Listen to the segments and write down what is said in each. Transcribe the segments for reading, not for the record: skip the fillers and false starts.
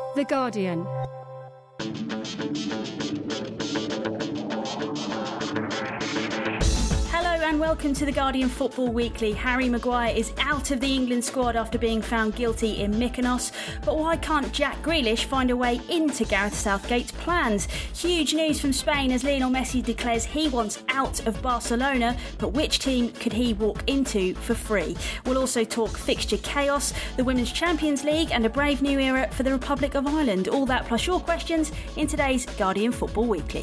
The Guardian. Hello and welcome to The Guardian Football Weekly. Harry Maguire is out of the England squad after being found guilty in Mykonos. But why can't Jack Grealish find a way into Gareth Southgate's plans? Huge news from Spain as Lionel Messi declares he wants out of Barcelona. But which team could he walk into for free? We'll also talk fixture chaos, the Women's Champions League and a brave new era for the Republic of Ireland. All that plus your questions in today's Guardian Football Weekly.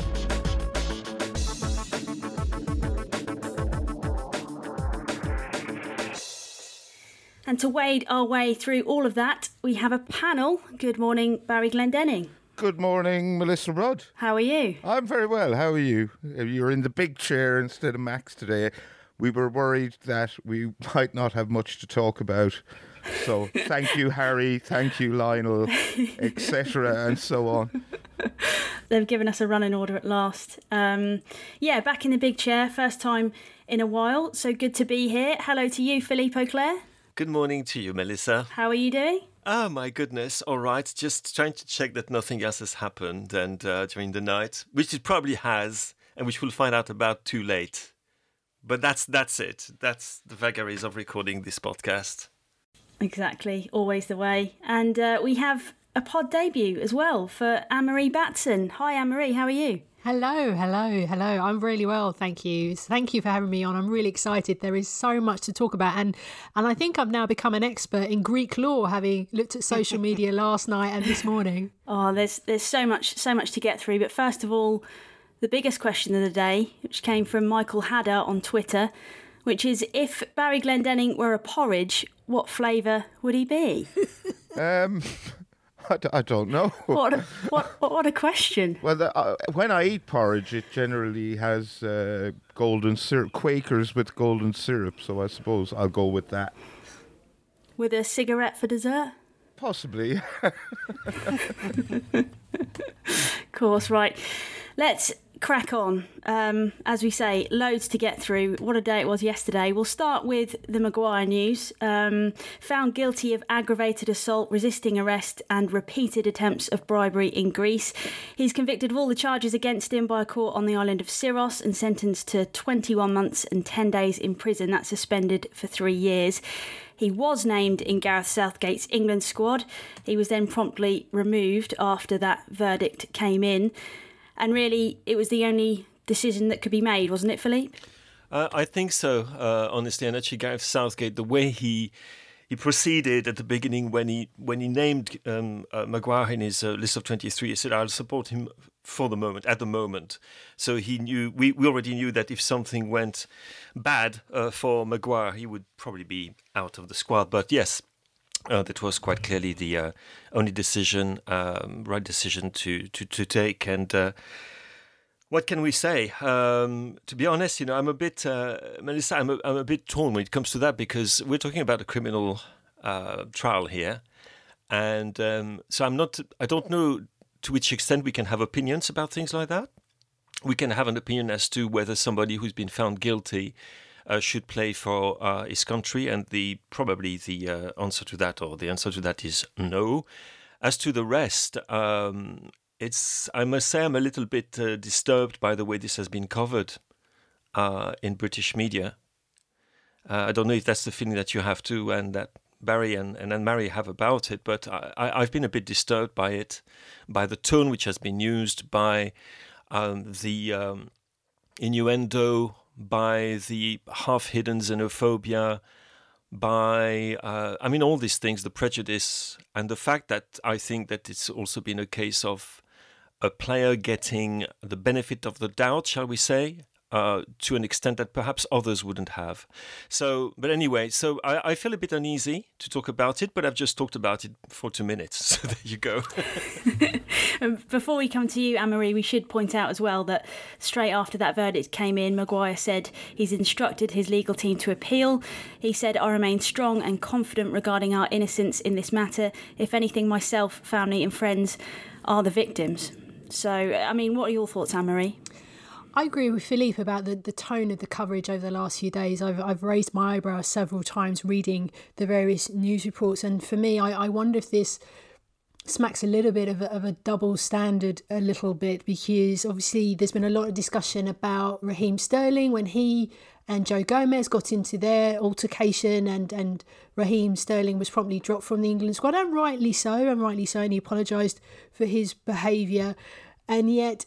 And to wade our way through all of that, we have a panel. Good morning, Barry Glendenning. Good morning, Melissa Rudd. How are you? I'm very well. How are you? You're in the big chair instead of Max today. We were worried that we might not have much to talk about. So thank you, Harry. Thank you, Lionel, etc. and so on. They've given us a running order at last. Back in the big chair, first time in a while. So good to be here. Hello to you, Philippe Auclair. Good morning to you, Melissa. How are you doing? Oh, my goodness. All right. Just trying to check that nothing else has happened and during the night, which it probably has, and which we'll find out about too late. But that's it. That's the vagaries of recording this podcast. Exactly. Always the way. And we have a pod debut as well for Anne-Marie Batson. Hi, Anne-Marie. How are you? Hello. I'm really well, thank you. Thank you for having me on. I'm really excited. There is so much to talk about, and I think I've now become an expert in Greek law, having looked at social media last night and this morning. Oh, there's so much to get through. But first of all, the biggest question of the day, which came from Michael Hadder on Twitter, which is, if Barry Glendenning were a porridge, what flavour would he be? I don't know. What a question. Well, when I eat porridge, it generally has golden syrup, Quakers with golden syrup, so I suppose I'll go with that. With a cigarette for dessert? Possibly. Of course, right. Let's crack on. As we say, loads to get through. What a day it was yesterday. We'll start with the Maguire news. Found guilty of aggravated assault, resisting arrest and repeated attempts of bribery in Greece. He's convicted of all the charges against him by a court on the island of Syros and sentenced to 21 months and 10 days in prison. That's suspended for 3 years. He was named in Gareth Southgate's England squad. He was then promptly removed after that verdict came in. And really, it was the only decision that could be made, wasn't it, Philippe? I think so, honestly. And actually, Gareth Southgate, the way he proceeded at the beginning when he named Maguire in his list of 23, he said, "I'll support him for the moment, at the moment." So he knew, we already knew that if something went bad for Maguire, he would probably be out of the squad. But yes, that was quite clearly the only decision, right decision to take. And what can we say? To be honest, I'm a bit, Melissa, I'm a bit torn when it comes to that, because we're talking about a criminal trial here, and so I don't know to which extent we can have opinions about things like that. We can have an opinion as to whether somebody who's been found guilty should play for his country, and probably the answer to that, or the answer to that, is no. As to the rest, I must say, I'm a little bit disturbed by the way this has been covered in British media. I don't know if that's the feeling that you have too, and that Barry and Anne-Marie have about it, but I've been a bit disturbed by it, by the tone which has been used, by the innuendo, by the half-hidden xenophobia, by, all these things, the prejudice, and the fact that I think that it's also been a case of a player getting the benefit of the doubt, shall we say, to an extent that perhaps others wouldn't have. So, but anyway, I feel a bit uneasy to talk about it, but I've just talked about it for 2 minutes. So there you go. Before we come to you, Anne-Marie, we should point out as well that straight after that verdict came in, Maguire said he's instructed his legal team to appeal. He said, "I remain strong and confident regarding our innocence in this matter. If anything, myself, family and friends are the victims." So, what are your thoughts, Anne-Marie? I agree with Philippe about the tone of the coverage over the last few days. I've raised my eyebrows several times reading the various news reports, and for me, I wonder if this smacks a little bit of a double standard a little bit, because obviously there's been a lot of discussion about Raheem Sterling when he and Joe Gomez got into their altercation, and Raheem Sterling was promptly dropped from the England squad, and rightly so, and he apologised for his behaviour. And yet,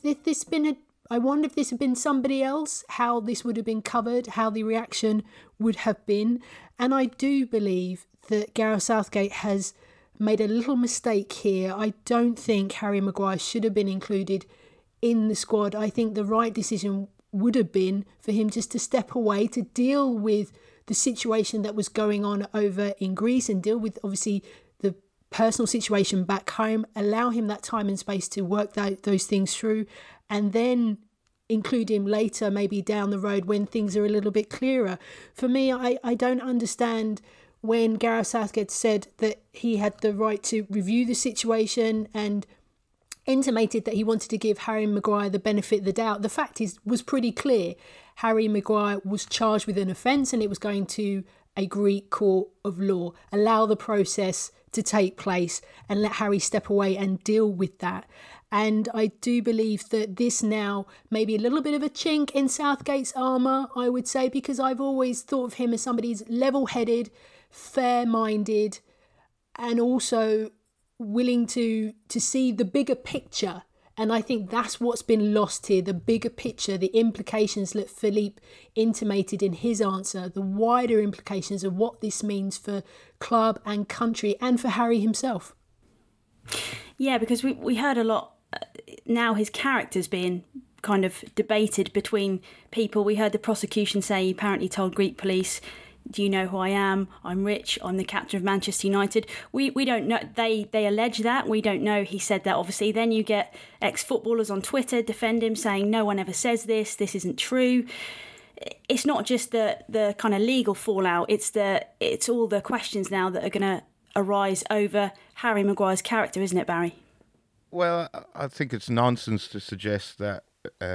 I wonder if this had been somebody else, how this would have been covered, how the reaction would have been. And I do believe that Gareth Southgate has made a little mistake here. I don't think Harry Maguire should have been included in the squad. I think the right decision would have been for him just to step away, to deal with the situation that was going on over in Greece and deal with, obviously, the personal situation back home, allow him that time and space to work those things through, and then include him later, maybe down the road when things are a little bit clearer. For me, I don't understand when Gareth Southgate said that he had the right to review the situation and intimated that he wanted to give Harry Maguire the benefit of the doubt. The fact was pretty clear. Harry Maguire was charged with an offence and it was going to a Greek court of law. Allow the process to take place and let Harry step away and deal with that. And I do believe that this now may be a little bit of a chink in Southgate's armour, I would say, because I've always thought of him as somebody who's level-headed, fair-minded, and also willing to see the bigger picture. And I think that's what's been lost here, the bigger picture, the implications that Philippe intimated in his answer, the wider implications of what this means for club and country and for Harry himself. Yeah, because we heard a lot. Now his character's being kind of debated between people. We heard the prosecution say he apparently told Greek police, "Do you know who I am? I'm rich. I'm the captain of Manchester United." We don't know. They allege that. We don't know he said that, obviously. Then you get ex-footballers on Twitter defend him, saying no one ever says this. This isn't true. It's not just the kind of legal fallout. It's all the questions now that are going to arise over Harry Maguire's character, isn't it, Barry? Well, I think it's nonsense to suggest that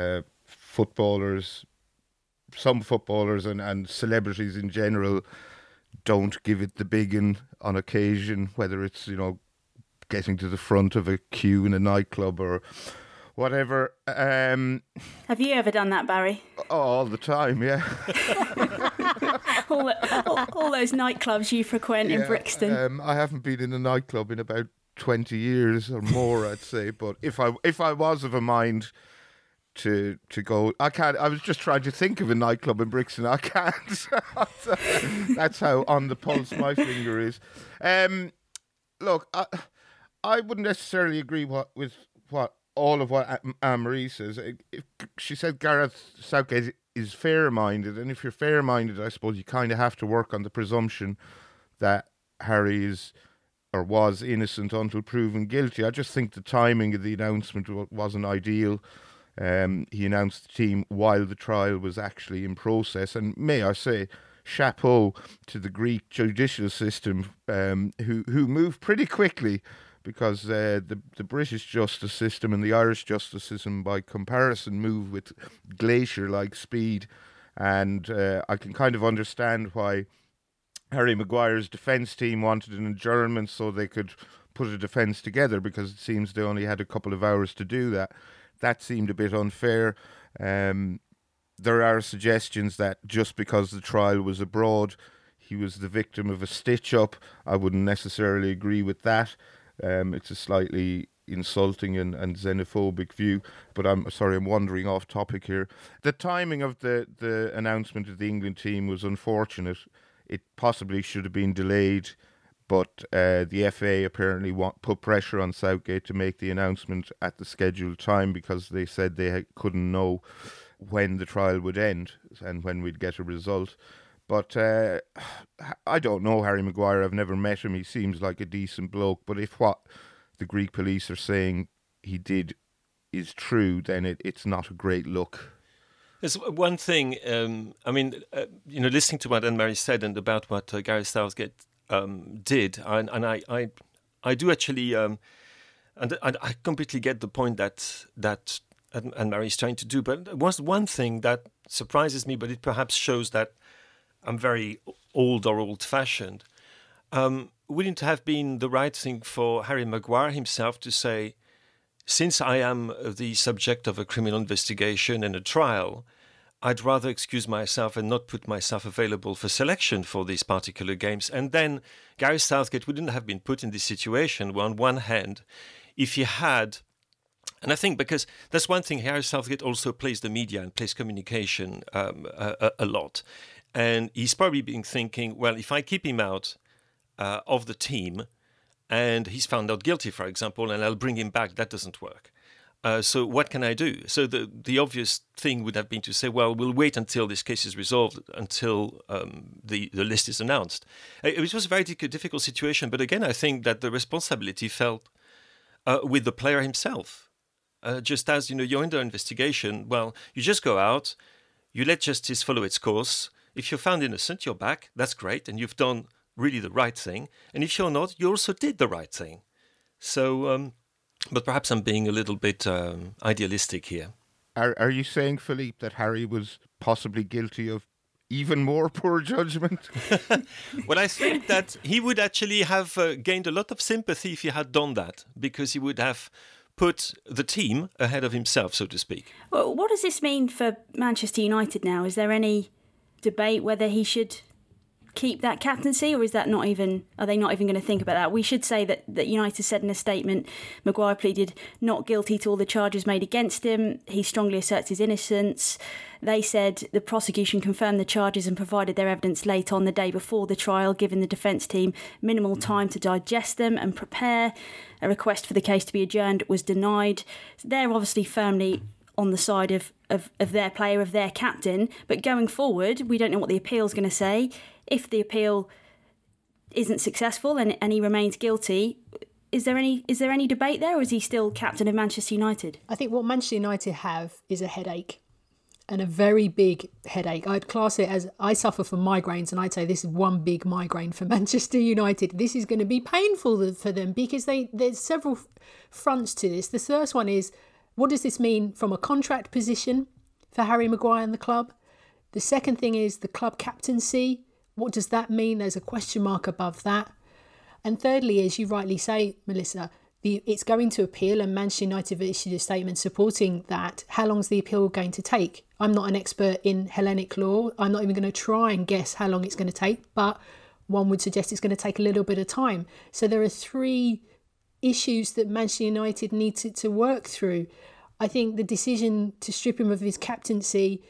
some footballers and celebrities in general don't give it the big un on occasion, whether it's, getting to the front of a queue in a nightclub or whatever. Have you ever done that, Barry? All the time, yeah. all those nightclubs you frequent in Brixton. I haven't been in a nightclub in about 20 years or more, I'd say. But if I was of a mind to go, I can't. I was just trying to think of a nightclub in Brixton. I can't. That's how on the pulse my finger is. Look, I wouldn't necessarily agree with all of what Anne-Marie says. She said Gareth Southgate is fair-minded, and if you're fair-minded, I suppose you kind of have to work on the presumption that Harry is or was innocent until proven guilty. I just think the timing of the announcement wasn't ideal. He announced the team while the trial was actually in process, and may I say, chapeau to the Greek judicial system, who moved pretty quickly, because the British justice system and the Irish justice system, by comparison, move with glacier-like speed. And I can kind of understand why Harry Maguire's defence team wanted an adjournment so they could put a defence together, because it seems they only had a couple of hours to do that. That seemed a bit unfair. There are suggestions that just because the trial was abroad, he was the victim of a stitch-up. I wouldn't necessarily agree with that. It's a slightly insulting and xenophobic view, but I'm wandering off topic here. The timing of the announcement of the England team was unfortunate. It possibly should have been delayed, but the FA apparently put pressure on Southgate to make the announcement at the scheduled time, because they said they couldn't know when the trial would end and when we'd get a result. But I don't know Harry Maguire. I've never met him. He seems like a decent bloke. But if what the Greek police are saying he did is true, then it's not a great look. There's one thing, listening to what Anne-Marie said and about what Gareth Southgate did, and I do actually, and I completely get the point that Anne-Marie is trying to do. But there was one thing that surprises me, but it perhaps shows that I'm very old or old-fashioned. wouldn't have been the right thing for Harry Maguire himself to say, since I am the subject of a criminal investigation and a trial, I'd rather excuse myself and not put myself available for selection for these particular games. And then Gareth Southgate wouldn't have been put in this situation where on one hand, if he had, and I think because that's one thing, Gareth Southgate also plays the media and plays communication a lot. And he's probably been thinking, well, if I keep him out of the team and he's found out guilty, for example, and I'll bring him back, that doesn't work. So what can I do? So the obvious thing would have been to say, well, we'll wait until this case is resolved, until the list is announced. It was a very difficult situation. But again, I think that the responsibility fell with the player himself. Just as, you're under investigation, well, you just go out, you let justice follow its course. If you're found innocent, you're back. That's great. And you've done really the right thing. And if you're not, you also did the right thing. So, but perhaps I'm being a little bit idealistic here. Are you saying, Philippe, that Harry was possibly guilty of even more poor judgment? Well, I think that he would actually have gained a lot of sympathy if he had done that, because he would have put the team ahead of himself, so to speak. Well, what does this mean for Manchester United now? Is there any debate whether he should keep that captaincy, or is that not even? Are they not even going to think about that? We should say that United said in a statement, Maguire pleaded not guilty to all the charges made against him. He strongly asserts his innocence. They said the prosecution confirmed the charges and provided their evidence late on the day before the trial, giving the defence team minimal time to digest them and prepare. A request for the case to be adjourned was denied. They're obviously firmly on the side of their player, of their captain. But going forward, we don't know what the appeal's going to say. If the appeal isn't successful and he remains guilty, is there any debate there, or is he still captain of Manchester United? I think what Manchester United have is a headache, and a very big headache. I'd class it as, I suffer from migraines, and I'd say this is one big migraine for Manchester United. This is going to be painful for them because there's several fronts to this. The first one is, what does this mean from a contract position for Harry Maguire and the club? The second thing is the club captaincy. What does that mean? There's a question mark above that. And thirdly, as you rightly say, Melissa, it's going to appeal, and Manchester United have issued a statement supporting that. How long is the appeal going to take? I'm not an expert in Hellenic law. I'm not even going to try and guess how long it's going to take, but one would suggest it's going to take a little bit of time. So there are three issues that Manchester United need to work through. I think the decision to strip him of his captaincy,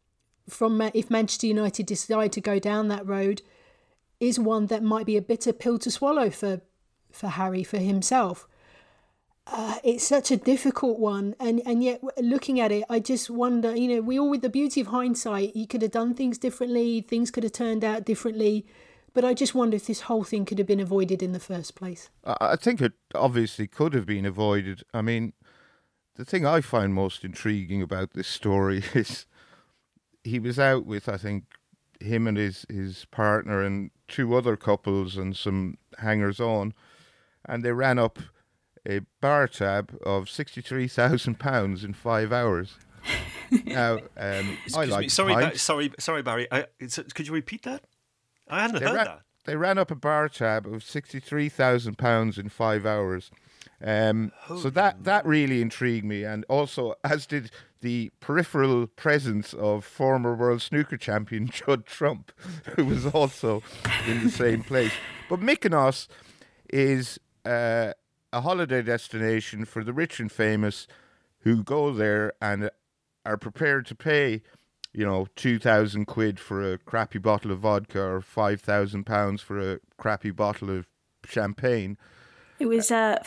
if Manchester United decide to go down that road, is one that might be a bitter pill to swallow for Harry, for himself. It's such a difficult one, and yet looking at it, I just wonder, we all, with the beauty of hindsight, he could have done things differently, things could have turned out differently, but I just wonder if this whole thing could have been avoided in the first place. I think it obviously could have been avoided. I mean, the thing I find most intriguing about this story is he was out with, I think, him and his partner and two other couples and some hangers-on, and they ran up a bar tab of £63,000 in 5 hours. Now, I like. Sorry, Barry. Could you repeat that? I hadn't heard that. They ran up a bar tab of £63,000 in 5 hours. So that really intrigued me, and also as did the peripheral presence of former world snooker champion Judd Trump, who was also in the same place. But Mykonos is a holiday destination for the rich and famous who go there and are prepared to pay, 2,000 quid for a crappy bottle of vodka or £5,000 for a crappy bottle of champagne. It was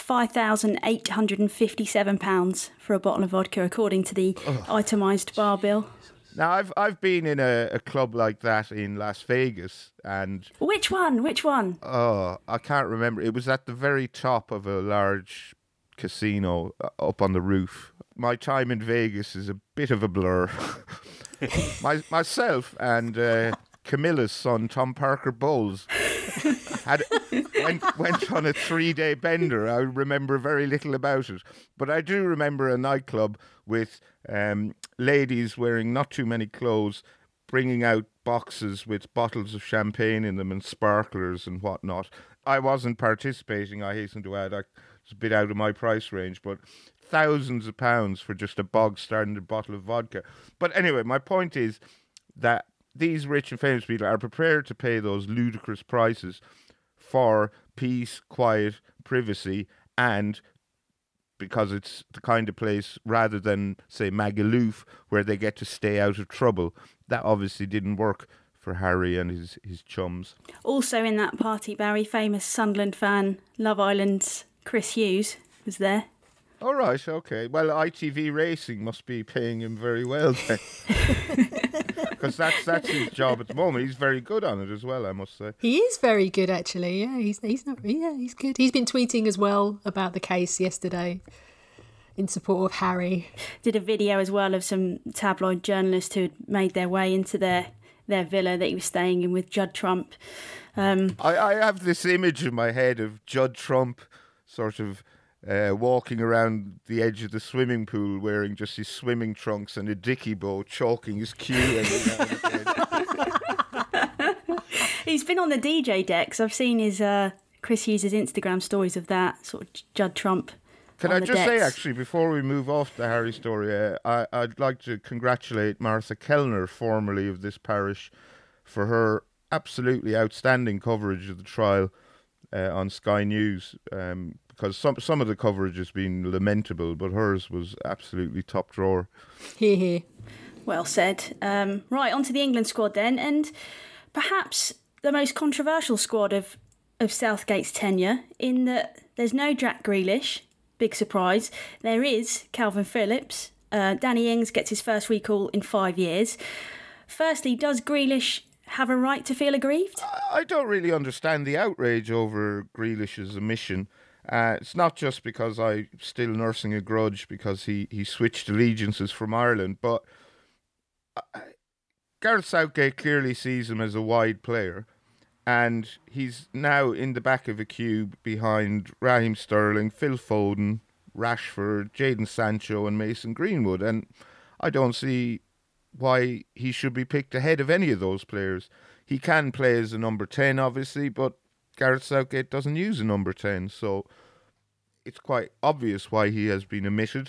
£5,857 for a bottle of vodka, according to the itemised bar bill. Now, I've been in a club like that in Las Vegas, and Which one? Oh, I can't remember. It was at the very top of a large casino up on the roof. My time in Vegas is a bit of a blur. Myself and Camilla's son, Tom Parker Bowles, went on a 3-day bender. I remember very little about it, but I do remember a nightclub with ladies wearing not too many clothes, bringing out boxes with bottles of champagne in them and sparklers and whatnot. I wasn't participating, I hasten to add. It's a bit out of my price range, but thousands of pounds for just a bog standard bottle of vodka. But anyway, my point is that these rich and famous people are prepared to pay those ludicrous prices for peace, quiet, privacy, and because it's the kind of place, rather than, say, Magaluf, where they get to stay out of trouble. That obviously didn't work for Harry and his chums. Also in that party, Barry, famous Sunderland fan, Love Island's Chris Hughes was there. All right, okay. Well, ITV Racing must be paying him very well then. Because that's his job at the moment. He's very good on it as well, I must say. He is very good, actually. Yeah, he's good. He's been tweeting as well about the case yesterday in support of Harry. Did a video as well of some tabloid journalists who had made their way into their villa that he was staying in with Judd Trump. I have this image in my head of Judd Trump sort of walking around the edge of the swimming pool wearing just his swimming trunks and a dicky bow, chalking his cue every now and again. He's been on the DJ decks. I've seen his Chris Hughes' Instagram stories of that, sort of Judd Trump. Can I just say, actually, before we move off the Harry story, I'd like to congratulate Martha Kellner, formerly of this parish, for her absolutely outstanding coverage of the trial on Sky News. Because some of the coverage has been lamentable, but hers was absolutely top drawer. Hear, hear. Well said. Right, on to the England squad then, and perhaps the most controversial squad of Southgate's tenure, in that there's no Jack Grealish, big surprise. There is Calvin Phillips. Danny Ings gets his first recall in 5 years. Firstly, does Grealish have a right to feel aggrieved? I don't really understand the outrage over Grealish's omission. It's not just because I'm still nursing a grudge because he switched allegiances from Ireland, but Gareth Southgate clearly sees him as a wide player, and he's now in the back of a queue behind Raheem Sterling, Phil Foden, Rashford, Jadon Sancho and Mason Greenwood, and I don't see why he should be picked ahead of any of those players. He can play as a number 10, obviously, but Gareth Southgate doesn't use a number 10, so it's quite obvious why he has been omitted.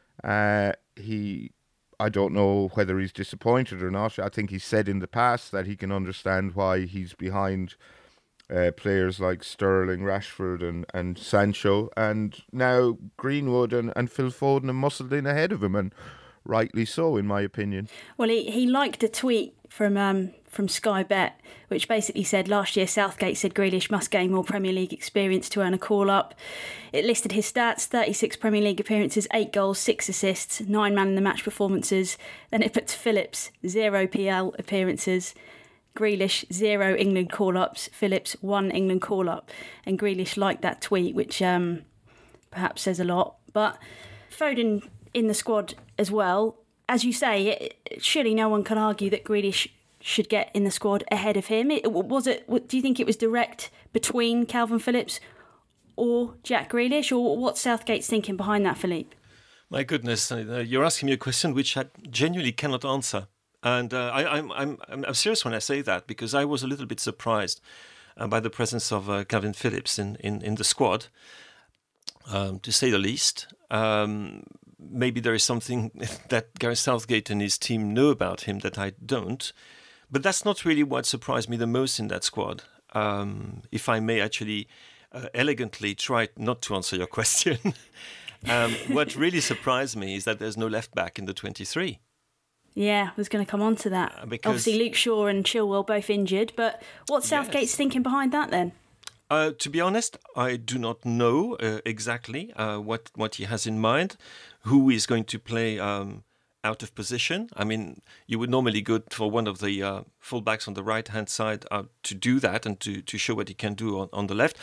I don't know whether he's disappointed or not. I think he's said in the past that he can understand why he's behind players like Sterling, Rashford and Sancho, and now Greenwood and Phil Foden are muscled in ahead of him, and rightly so, in my opinion. Well, he liked a tweet from Sky Bet, which basically said last year Southgate said Grealish must gain more Premier League experience to earn a call-up. It listed his stats: 36 Premier League appearances, 8 goals, 6 assists, 9 man-in-the-match performances. Then it put to Phillips, 0 PL appearances, Grealish, 0 England call-ups, Phillips, 1 England call-up. And Grealish liked that tweet, which perhaps says a lot. But Foden in the squad as well. As you say, surely no one can argue that Grealish should get in the squad ahead of him. Do you think it was direct between Calvin Phillips or Jack Grealish, or what's Southgate's thinking behind that, Philippe? My goodness, you're asking me a question which I genuinely cannot answer. And I'm serious when I say that, because I was a little bit surprised by the presence of Calvin Phillips in the squad, to say the least. Maybe there is something that Gareth Southgate and his team know about him that I don't. But that's not really what surprised me the most in that squad. If I may actually elegantly try not to answer your question. What really surprised me is that there's no left back in the 23. Yeah, I was going to come on to that. Obviously, Luke Shaw and Chilwell both injured, but what's Southgate's thinking behind that then? To be honest, I do not know exactly what he has in mind, who is going to play out of position. I mean, you would normally go for one of the fullbacks on the right-hand side to do that and to show what he can do on the left.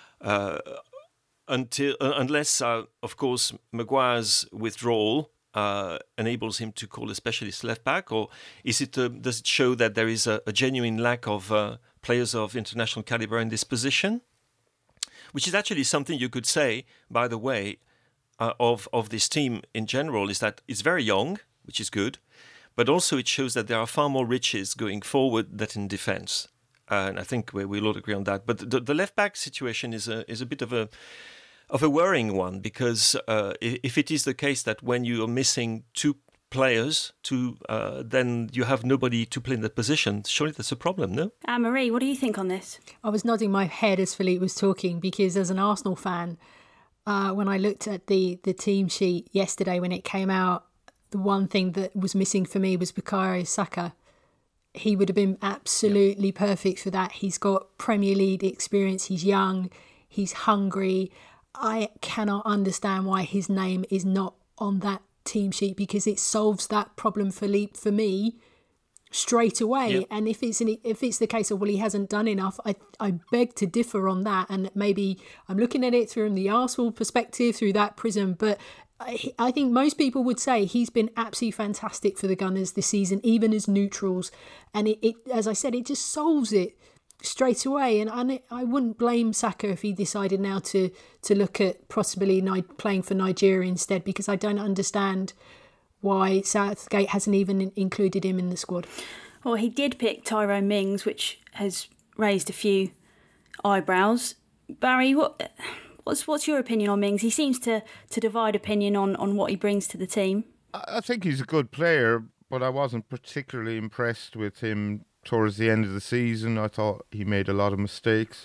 Unless, of course, Maguire's withdrawal enables him to call a specialist left back, or does it show that there is a genuine lack of players of international caliber in this position? Which is actually something you could say, by the way, of this team in general, is that it's very young, which is good, but also it shows that there are far more riches going forward than in defence. And I think we'll all agree on that. But the left back situation is a bit of a worrying one, because if it is the case that when you are missing two players, then you have nobody to play in that position, surely that's a problem, no? Anne-Marie, what do you think on this? I was nodding my head as Philippe was talking, because as an Arsenal fan, when I looked at the team sheet yesterday when it came out, the one thing that was missing for me was Bukayo Saka. He would have been absolutely perfect for that. He's got Premier League experience. He's young. He's hungry. I cannot understand why his name is not on that team sheet, because it solves that problem for me straight away. Yep. And if it's the case of, well, he hasn't done enough, I beg to differ on that. And maybe I'm looking at it through the Arsenal perspective, through that prism, but I think most people would say he's been absolutely fantastic for the Gunners this season, even as neutrals. And it as I said, it just solves it straight away. And I wouldn't blame Saka if he decided now to look at possibly playing for Nigeria instead, because I don't understand why Southgate hasn't even included him in the squad. Well, he did pick Tyrone Mings, which has raised a few eyebrows. Barry, What's your opinion on Mings? He seems to divide opinion on what he brings to the team. I think he's a good player, but I wasn't particularly impressed with him towards the end of the season. I thought he made a lot of mistakes.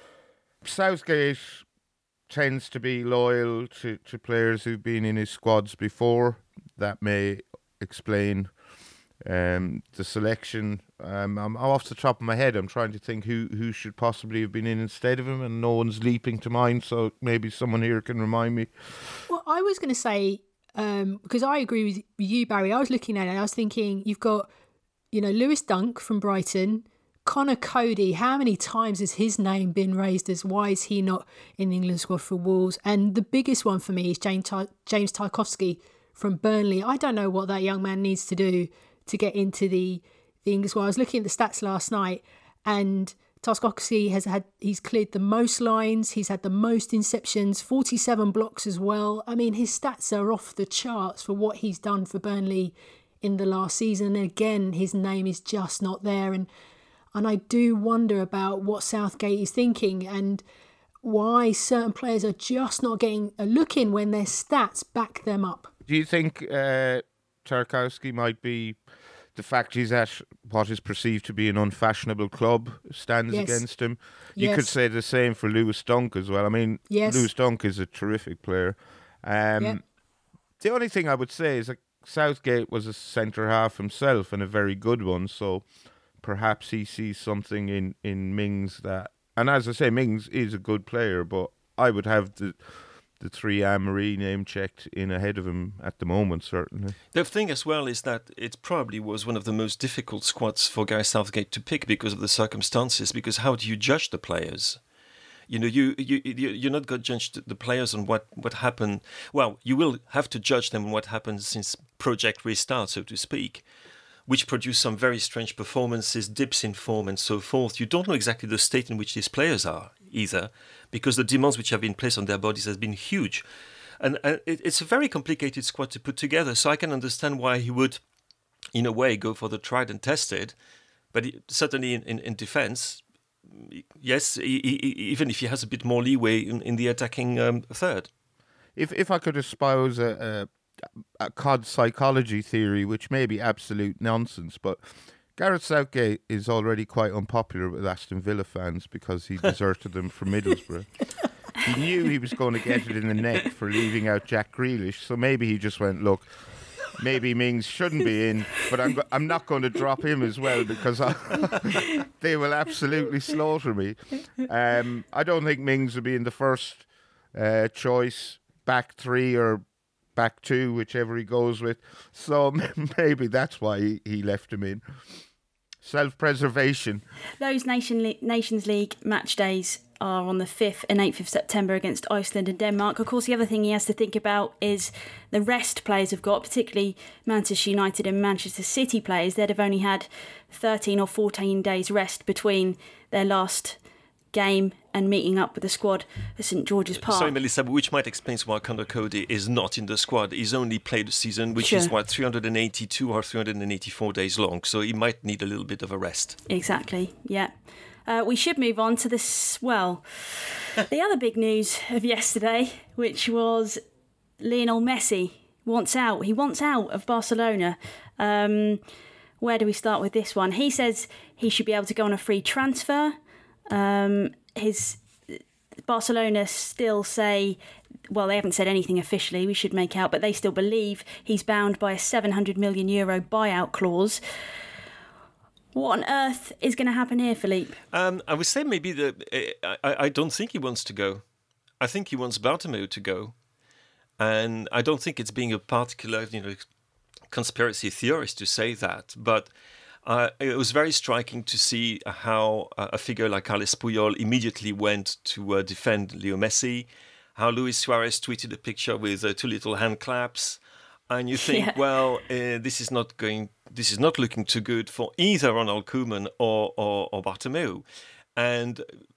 Southgate tends to be loyal to players who've been in his squads before. That may explain the selection. I'm off the top of my head. I'm trying to think who should possibly have been in instead of him, and no one's leaping to mind. So maybe someone here can remind me. Well, I was going to say, because I agree with you, Barry. I was looking at it. I was thinking, you've got, Lewis Dunk from Brighton, Connor Cody. How many times has his name been raised as why is he not in the England squad for Wolves? And the biggest one for me is James Tarkowski from Burnley. I don't know what that young man needs to do to get into the English squad. I was looking at the stats last night, and Tarkowski he's cleared the most lines, he's had the most interceptions, 47 blocks as well. I mean, his stats are off the charts for what he's done for Burnley in the last season. And again, his name is just not there. And I do wonder about what Southgate is thinking and why certain players are just not getting a look in when their stats back them up. Do you think Tarkowski might be the fact he's at what is perceived to be an unfashionable club stands against him? You could say the same for Lewis Dunk as well. I mean, Lewis Dunk is a terrific player. The only thing I would say is that Southgate was a centre-half himself and a very good one, so perhaps he sees something in Mings that... And as I say, Mings is a good player, but I would have the three Anne-Marie name checked in ahead of him at the moment, certainly. The thing as well is that it probably was one of the most difficult squads for Gareth Southgate to pick because of the circumstances, because how do you judge the players? You're not going to judge the players on what happened. Well, you will have to judge them on what happened since Project Restart, so to speak, which produced some very strange performances, dips in form and so forth. You don't know exactly the state in which these players are either, because the demands which have been placed on their bodies has been huge. And it's a very complicated squad to put together, so I can understand why he would, in a way, go for the tried and tested. But certainly in defence, yes, even if he has a bit more leeway in the attacking third. If I could espouse a COD psychology theory, which may be absolute nonsense, but Gareth Southgate is already quite unpopular with Aston Villa fans because he deserted them for Middlesbrough. He knew he was going to get it in the neck for leaving out Jack Grealish, so maybe he just went, look, maybe Mings shouldn't be in, but I'm not going to drop him as well because they will absolutely slaughter me. I don't think Mings will be in the first choice, back three or back two, whichever he goes with. So maybe that's why he left him in. Self-preservation. Those Nations League match days are on the 5th and 8th of September against Iceland and Denmark. Of course, the other thing he has to think about is the rest players have got, particularly Manchester United and Manchester City players. They'd have only had 13 or 14 days rest between their last game and meeting up with the squad at St George's Park. Sorry, Melissa, which might explain why Conor Cody is not in the squad. He's only played a season, which is 382 or 384 days long, so he might need a little bit of a rest. Exactly, yeah. We should move on to this, the other big news of yesterday, which was Lionel Messi wants out. He wants out of Barcelona. Where do we start with this one? He says he should be able to go on a free transfer. His Barcelona still say, well, they haven't said anything officially, we should make out, but they still believe he's bound by a €700 million buyout clause. What on earth is going to happen here, Philippe? I would say maybe I don't think he wants to go. I think he wants Bartomeu to go. And I don't think it's being a particular, conspiracy theorist to say that, but it was very striking to see how a figure like Carles Puyol immediately went to defend Leo Messi, how Luis Suarez tweeted a picture with 2 little hand claps, and you think, this is not looking too good for either Ronald Koeman or Bartomeu. And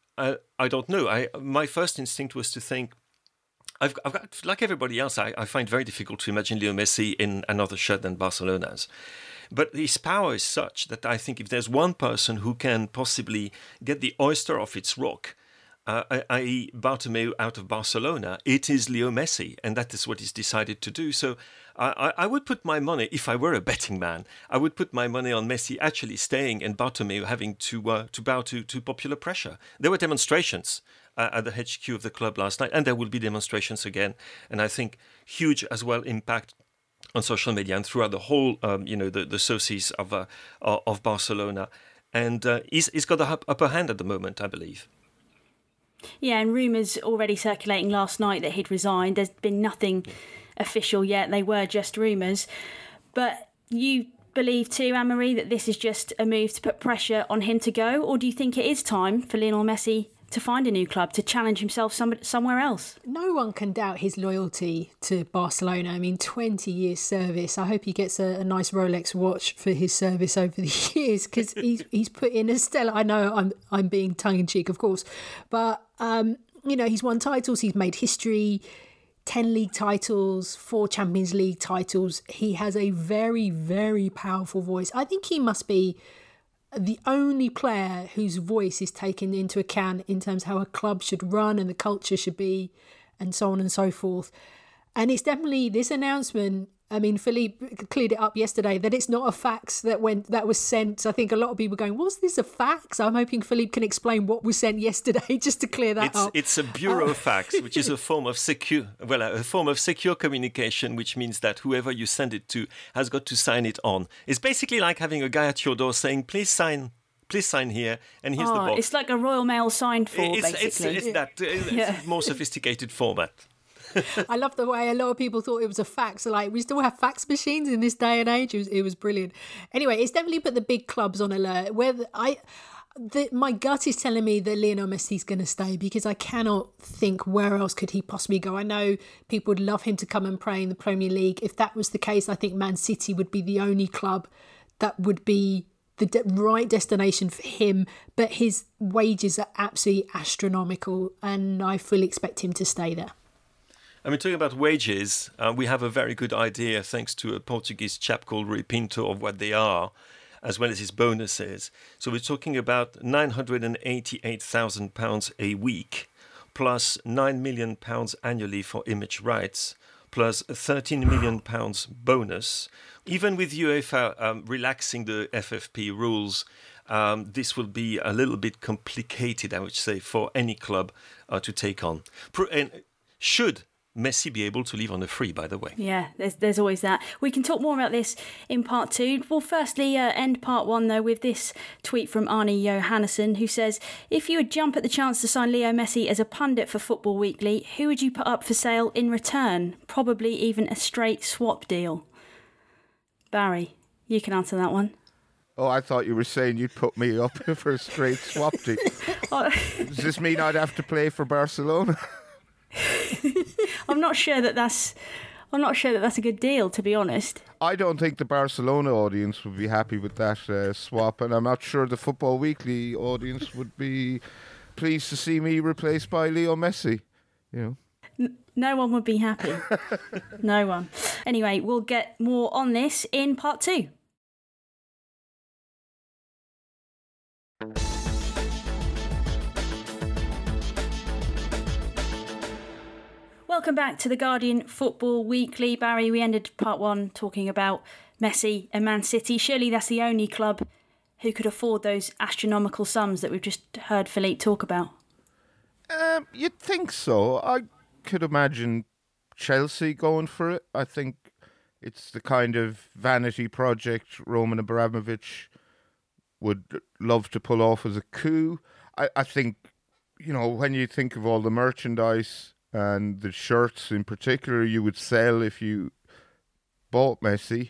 I don't know. My first instinct was to think, I've got, like everybody else, I find it very difficult to imagine Leo Messi in another shirt than Barcelona's. But his power is such that I think if there's one person who can possibly get the oyster off its rock, i.e. Bartomeu out of Barcelona, it is Leo Messi, and that is what he's decided to do. So I would put my money, if I were a betting man, I would put my money on Messi actually staying and Bartomeu having to bow to popular pressure. There were demonstrations at the HQ of the club last night, and there will be demonstrations again, and I think huge as well impact on social media and throughout the whole, the socios of Barcelona. And he's got the upper hand at the moment, I believe. Yeah, and rumours already circulating last night that he'd resigned. There's been nothing official yet. They were just rumours. But you believe too, Anne-Marie, that this is just a move to put pressure on him to go? Or do you think it is time for Lionel Messi to find a new club, to challenge himself somewhere else? No one can doubt his loyalty to Barcelona. I mean, 20 years service. I hope he gets a nice Rolex watch for his service over the years, because he's put in a stellar... I know I'm being tongue-in-cheek, of course, but, he's won titles, he's made history, 10 league titles, 4 Champions League titles. He has a very, very powerful voice. I think he must be the only player whose voice is taken into account in terms of how a club should run and the culture should be, and so on and so forth. And it's definitely this announcement. I mean, Philippe cleared it up yesterday that it's not a fax that was sent. I think a lot of people are going, was this a fax? I'm hoping Philippe can explain what was sent yesterday just to clear that up. It's a bureau fax, which is a form of secure communication, which means that whoever you send it to has got to sign it on. It's basically like having a guy at your door saying, please sign here, and here's the box. It's like a Royal Mail signed for, basically. It's a more sophisticated format. I love the way a lot of people thought it was a fax. Like, we still have fax machines in this day and age. It was brilliant. Anyway, it's definitely put the big clubs on alert. My gut is telling me that Lionel Messi's going to stay, because I cannot think where else could he possibly go. I know people would love him to come and play in the Premier League. If that was the case, I think Man City would be the only club that would be the right destination for him. But his wages are absolutely astronomical, and I fully expect him to stay there. I mean, talking about wages, we have a very good idea, thanks to a Portuguese chap called Rui Pinto, of what they are, as well as his bonuses. So we're talking about £988,000 a week, plus £9 million annually for image rights, plus a £13 million bonus. Even with UEFA relaxing the FFP rules, this will be a little bit complicated, I would say, for any club to take on. And should Messi be able to leave on a free, by the way? Yeah, there's always that. We can talk more about this in part 2. We'll firstly end part 1, though, with this tweet from Arnie Johannesson, who says, if you would jump at the chance to sign Leo Messi as a pundit for Football Weekly, who would you put up for sale in return? Probably even a straight swap deal. Barry, you can answer that one. Oh, I thought you were saying you'd put me up for a straight swap deal. Does this mean I'd have to play for Barcelona? I'm not sure that that's a good deal, to be honest. I don't think the Barcelona audience would be happy with that swap, and I'm not sure the Football Weekly audience would be pleased to see me replaced by Leo Messi. You know. No one would be happy. No one. Anyway, we'll get more on this in part 2. Welcome back to the Guardian Football Weekly. Barry, we ended part 1 talking about Messi and Man City. Surely that's the only club who could afford those astronomical sums that we've just heard Philippe talk about. You'd think so. I could imagine Chelsea going for it. I think it's the kind of vanity project Roman Abramovich would love to pull off as a coup. I think, you know, when you think of all the merchandise and the shirts in particular you would sell if you bought Messi,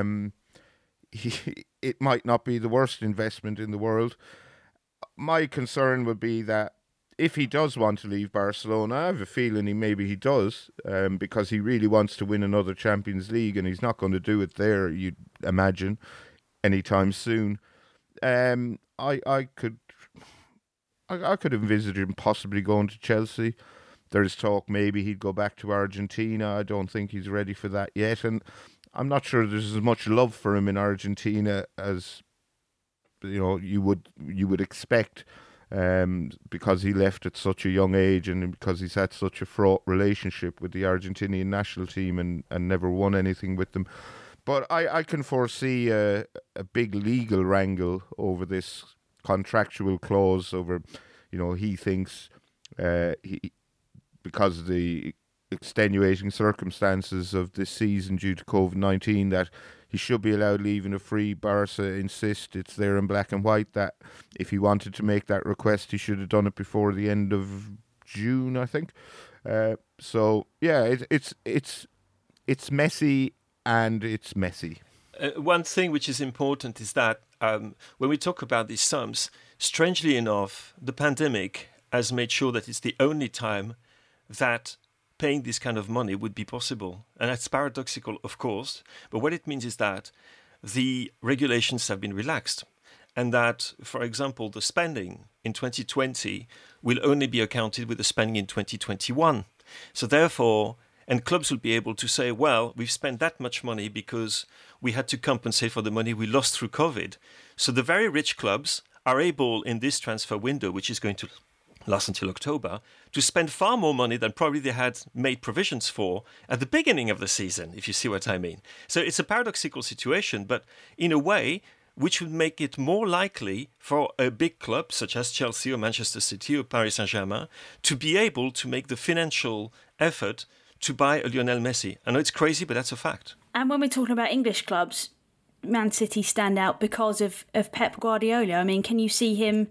it might not be the worst investment in the world. My concern would be that if he does want to leave Barcelona, I have a feeling he does, because he really wants to win another Champions League, and he's not going to do it there, you'd imagine, anytime soon. I could envisage him possibly going to Chelsea. There's talk maybe he'd go back to Argentina. I don't think he's ready for that yet, and I'm not sure there's as much love for him in Argentina as you would expect, because he left at such a young age and because he's had such a fraught relationship with the Argentinian national team and never won anything with them. But I can foresee a big legal wrangle over this contractual clause over, he thinks because of the extenuating circumstances of this season due to COVID-19 that he should be allowed leaving a free. Barca insist it's there in black and white that if he wanted to make that request, he should have done it before the end of June, I think. So yeah, it's messy and it's messy. One thing which is important is that when we talk about these sums, strangely enough, the pandemic has made sure that it's the only time that paying this kind of money would be possible. And that's paradoxical, of course, but what it means is that the regulations have been relaxed and that, for example, the spending in 2020 will only be accounted with the spending in 2021. So therefore, and clubs will be able to say, well, we've spent that much money because we had to compensate for the money we lost through COVID. So the very rich clubs are able in this transfer window, which is going to last until October, to spend far more money than probably they had made provisions for at the beginning of the season, if you see what I mean. So it's a paradoxical situation, but in a way which would make it more likely for a big club such as Chelsea or Manchester City or Paris Saint-Germain to be able to make the financial effort to buy a Lionel Messi. I know it's crazy, but that's a fact. And when we're talking about English clubs, Man City stand out because of Pep Guardiola. I mean, can you see him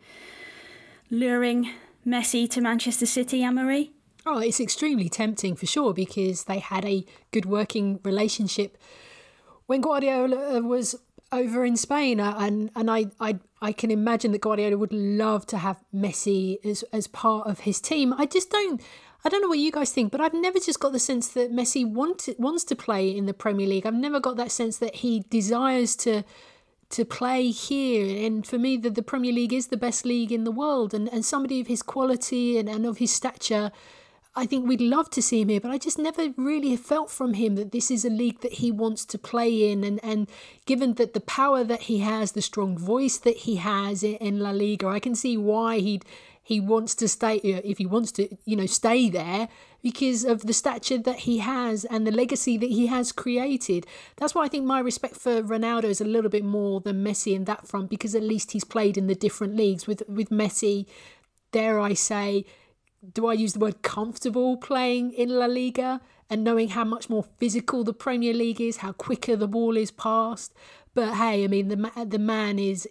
luring Messi to Manchester City, Anne-Marie? Oh, it's extremely tempting for sure, because they had a good working relationship when Guardiola was over in Spain, and I can imagine that Guardiola would love to have Messi as part of his team. I don't know what you guys think, but I've never just got the sense that Messi wants to play in the Premier League. I've never got that sense that he desires to play here. And for me, the Premier League is the best league in the world. And somebody of his quality and of his stature, I think we'd love to see him here. But I just never really have felt from him that this is a league that he wants to play in. And given that the power that he has, the strong voice that he has in La Liga, I can see why he wants to stay, if he wants to, stay there, because of the stature that he has and the legacy that he has created. That's why I think my respect for Ronaldo is a little bit more than Messi in that front, because at least he's played in the different leagues. With Messi, dare I say, do I use the word comfortable playing in La Liga and knowing how much more physical the Premier League is, how quicker the ball is passed? But hey, I mean, the man is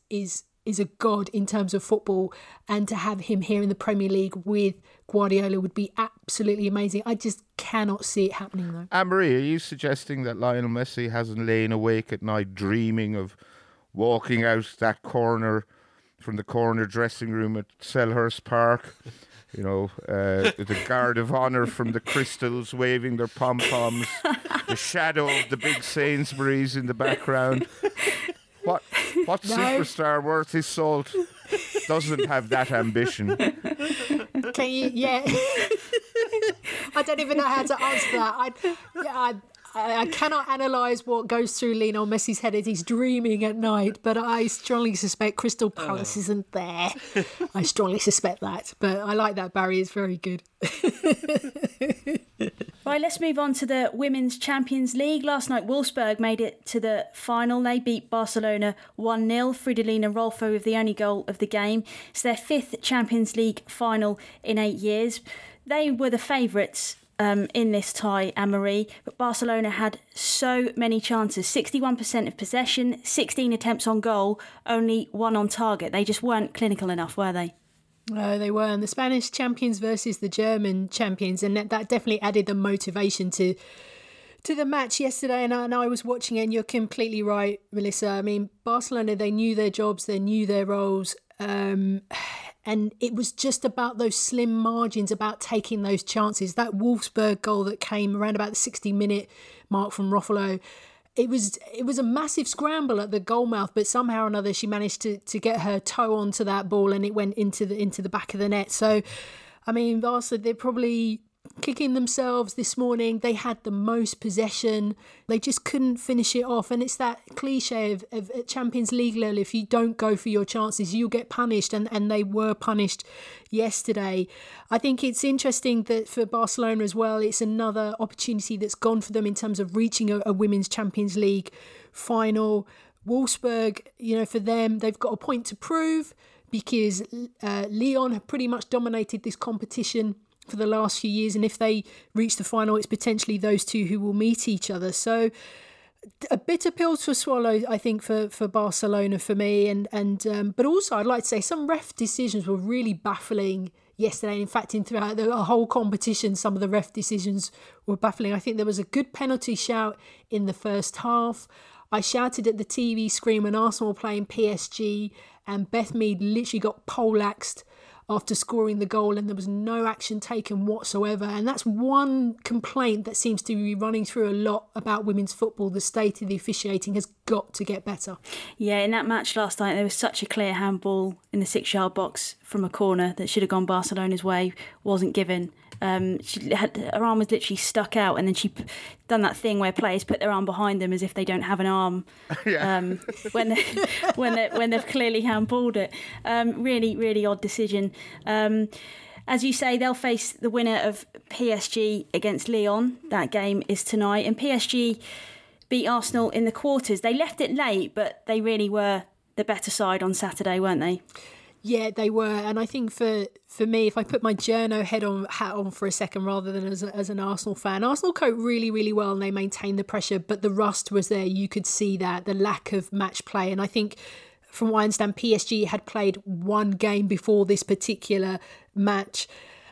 a god in terms of football, and to have him here in the Premier League with Guardiola would be absolutely amazing. I just cannot see it happening though. Anne-Marie, are you suggesting that Lionel Messi hasn't lain awake at night dreaming of walking out that corner from the corner dressing room at Selhurst Park? The guard of honour from the Crystals waving their pom-poms, the shadow of the big Sainsbury's in the background. What superstar worth his salt doesn't have that ambition. Can you? Yeah. I don't even know how to answer that. I cannot analyse what goes through Lionel Messi's head as he's dreaming at night, but I strongly suspect Crystal Palace isn't there. I strongly suspect that. But I like that, Barry. It's very good. Right, let's move on to the Women's Champions League. Last night, Wolfsburg made it to the final. They beat Barcelona 1-0. Fridolina Rolfo with the only goal of the game. It's their 5th Champions League final in 8 years. They were the favourites in this tie, Anne-Marie, but Barcelona had so many chances. 61% of possession, 16 attempts on goal, only 1 on target. They just weren't clinical enough, were they? No, they weren't. The Spanish champions versus the German champions, and that definitely added the motivation to the match yesterday. And I was watching it, and you're completely right, Melissa. I mean, Barcelona, they knew their jobs, they knew their roles, and it was just about those slim margins, about taking those chances. That Wolfsburg goal that came around about the 60-minute mark from Ruffalo, it was a massive scramble at the goal mouth, but somehow or another she managed to get her toe onto that ball, and it went into the back of the net. So, I mean, Barca, they're probably kicking themselves this morning. They had the most possession. They just couldn't finish it off. And it's that cliche of Champions League level, if you don't go for your chances, you'll get punished. And they were punished yesterday. I think it's interesting that for Barcelona as well, it's another opportunity that's gone for them in terms of reaching a Women's Champions League final. Wolfsburg, for them, they've got a point to prove because Lyon have pretty much dominated this competition for the last few years, and if they reach the final, it's potentially those two who will meet each other. So a bitter pill to swallow, I think, for Barcelona for me, but also I'd like to say some ref decisions were really baffling yesterday. In fact, throughout the whole competition, some of the ref decisions were baffling. I think there was a good penalty shout in the first half. I shouted at the TV screen when Arsenal were playing PSG, and Beth Mead literally got poleaxed after scoring the goal, and there was no action taken whatsoever. And that's one complaint that seems to be running through a lot about women's football. The state of the officiating has got to get better. Yeah, in that match last night, there was such a clear handball in the 6-yard box from a corner that should have gone Barcelona's way, wasn't given. Her arm was literally stuck out, and then she done that thing where players put their arm behind them as if they don't have an arm. When they've clearly handballed it. Really, really odd decision. As you say, they'll face the winner of PSG against Lyon. That game is tonight, and PSG beat Arsenal in the quarters. They left it late, but they really were the better side on Saturday, weren't they? Yeah, they were. And I think for me, if I put my journo hat on for a second rather than as an Arsenal fan, Arsenal coped really, really well and they maintained the pressure, but the rust was there. You could see that, the lack of match play. And I think from what I understand, PSG had played one game before this particular match.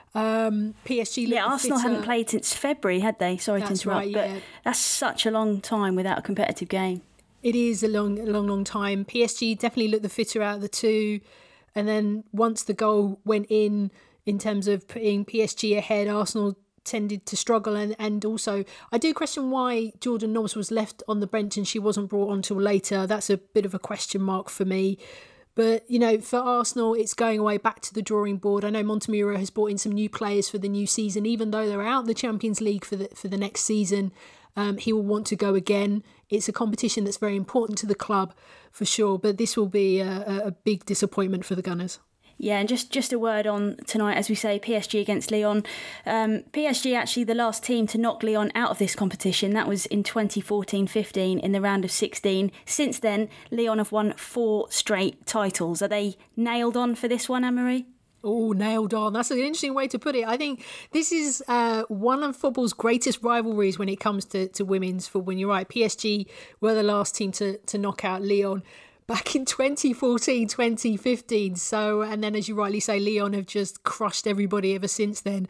PSG looked Arsenal fitter. Hadn't played since February, had they? Sorry to interrupt, right, yeah. But that's such a long time without a competitive game. It is a long time. PSG definitely looked the fitter out of the two. And then once the goal went in terms of putting PSG ahead, Arsenal tended to struggle. And also, I do question why Jordan Nobbs was left on the bench and she wasn't brought on till later. That's a bit of a question mark for me. But, for Arsenal, it's going away back to the drawing board. I know Montemurro has brought in some new players for the new season. Even though they're out the Champions League for the next season, he will want to go again. It's a competition that's very important to the club, for sure. But this will be a big disappointment for the Gunners. Yeah, and just a word on tonight, as we say, PSG against Lyon. PSG actually the last team to knock Lyon out of this competition. That was in 2014-15 in the round of 16. Since then, Lyon have won 4 straight titles. Are they nailed on for this one, Anne-Marie? Oh, nailed on. That's an interesting way to put it. I think this is one of football's greatest rivalries when it comes to women's football. You're right, PSG were the last team to knock out Lyon back in 2014, 2015. So, and then as you rightly say, Lyon have just crushed everybody ever since then.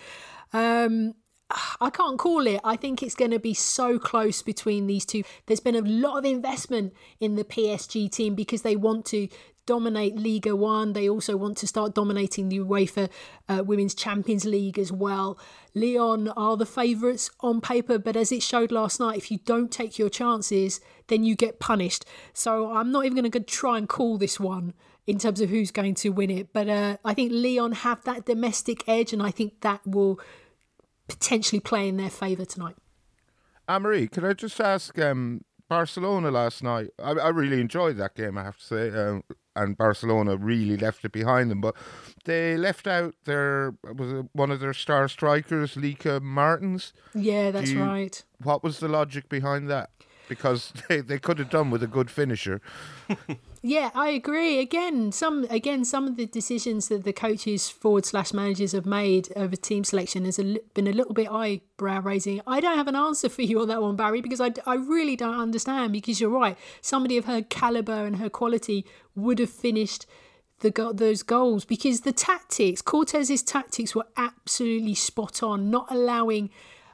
I can't call it. I think it's going to be so close between these two. There's been a lot of investment in the PSG team because they want to dominate Liga 1. They also want to start dominating the UEFA Women's Champions League as well. Lyon are the favourites on paper, but as it showed last night, if you don't take your chances, then you get punished. So I'm not even going to try and call this one. in terms of who's going to win it. But I think Lyon have that domestic edge, and I think that will potentially play in their favour tonight. Anne-Marie, could I just ask, Barcelona last night, I really enjoyed that game, I have to say, and Barcelona really left it behind them, but they left out one of their star strikers, Lieke Martens. Yeah, that's right. What was the logic behind that? Because they could have done with a good finisher. Yeah, I agree. Again, some of the decisions that the coaches / managers have made over team selection has been a little bit eyebrow raising. I don't have an answer for you on that one, Barry, because I really don't understand. Because you're right, somebody of her caliber and her quality would have finished those goals, because Cortez's tactics were absolutely spot on, not allowing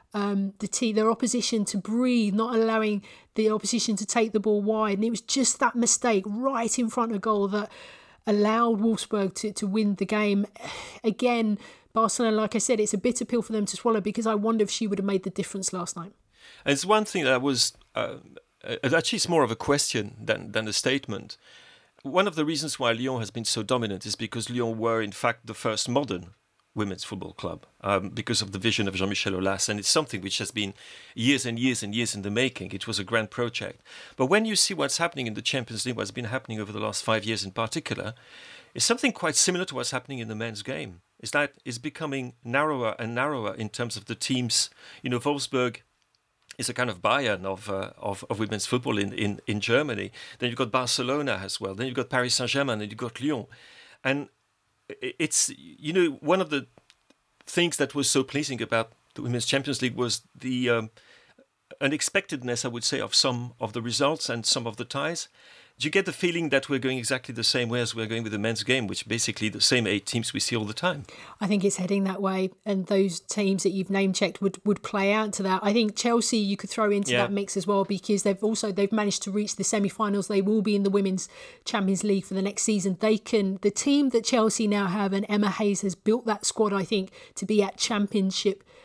their opposition to breathe, not allowing the opposition to take the ball wide, and it was just that mistake right in front of goal that allowed Wolfsburg to win the game. Again, Barcelona, like I said, it's a bitter pill for them to swallow, because I wonder if she would have made the difference last night. And it's one thing that was actually it's more of a question than a statement. One of the reasons why Lyon has been so dominant is because Lyon were in fact the first modern women's football club, because of the vision of Jean-Michel Aulas, and it's something which has been years and years and years in the making. It was a grand project. But when you see what's happening in the Champions League, what's been happening over the last 5 years in particular, it's something quite similar to what's happening in the men's game. Is that it's becoming narrower and narrower in terms of the teams. You know, Wolfsburg is a kind of Bayern of women's football in Germany. Then you've got Barcelona as well. Then you've got Paris Saint-Germain, and you've got Lyon. And it's, you know, one of the things that was so pleasing about the Women's Champions League was the unexpectedness, I would say, of some of the results and some of the ties. Do you get the feeling that we're going exactly the same way as we're going with the men's game, which basically the same 8 teams we see all the time? I think it's heading that way, and those teams that you've name-checked would play out to that. I think Chelsea you could throw into that mix as well, because they've managed to reach the semi-finals. They will be in the Women's Champions League for the next season. The team that Chelsea now have, and Emma Hayes has built that squad, I think, to be at Champions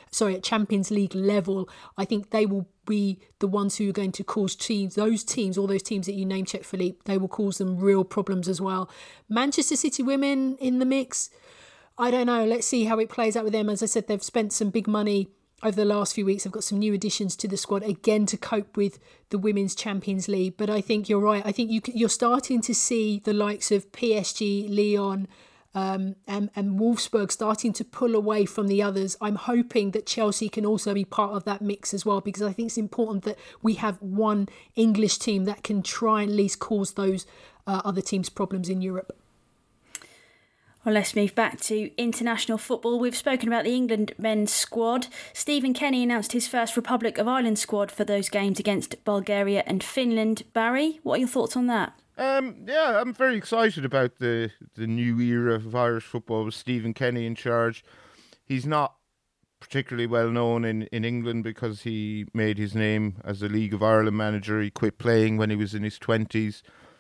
League level. I think they will be the ones who are going to cause all those teams that you name check, Philippe, they will cause them real problems as well. Manchester City women in the mix, I don't know. Let's see how it plays out with them. As I said, they've spent some big money over the last few weeks. They've got some new additions to the squad, again, to cope with the Women's Champions League. But I think you're right. I think you're starting to see the likes of PSG, Lyon, and Wolfsburg starting to pull away from the others. I'm hoping that Chelsea can also be part of that mix as well, because I think it's important that we have one English team that can try and at least cause those other teams problems in Europe. Well, let's move back to international football. We've spoken about the England men's squad. Stephen Kenny announced his first Republic of Ireland squad for those games against Bulgaria and Finland. Barry, what are your thoughts on that? Yeah, I'm very excited about the new era of Irish football with Stephen Kenny in charge. He's not particularly well known in England because he made his name as a League of Ireland manager. He quit playing when he was in his 20s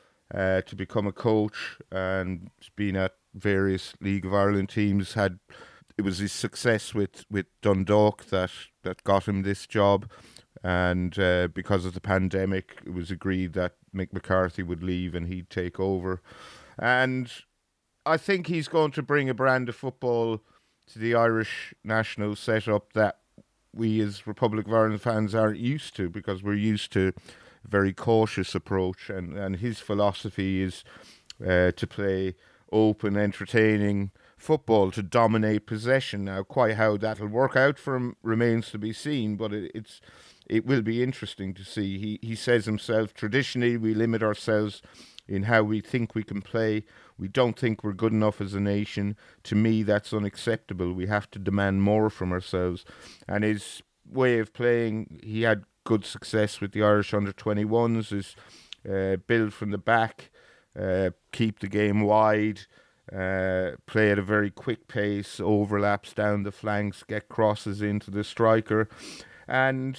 to become a coach, and has been at various League of Ireland teams. It was his success with Dundalk that got him this job. And because of the pandemic, it was agreed that Mick McCarthy would leave and he'd take over. And I think he's going to bring a brand of football to the Irish national setup that we as Republic of Ireland fans aren't used to, because we're used to a very cautious approach. And his philosophy is to play open, entertaining football, to dominate possession. Now, quite how that'll work out for him remains to be seen, but it will be interesting to see. He says himself, traditionally we limit ourselves in how we think we can play. We don't think we're good enough as a nation. To me, that's unacceptable. We have to demand more from ourselves. And his way of playing, he had good success with the Irish under-21s, is build from the back, keep the game wide, play at a very quick pace, overlaps down the flanks, get crosses into the striker. And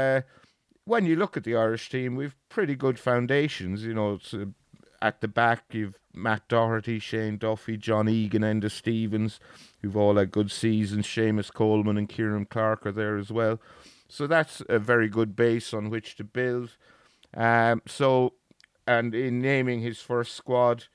when you look at the Irish team, we've pretty good foundations. You know, it's, at the back, you've Matt Doherty, Shane Duffy, John Egan, Enda Stevens, who've all had good seasons. Seamus Coleman and Kieran Clark are there as well. So that's a very good base on which to build. And in naming his first squad,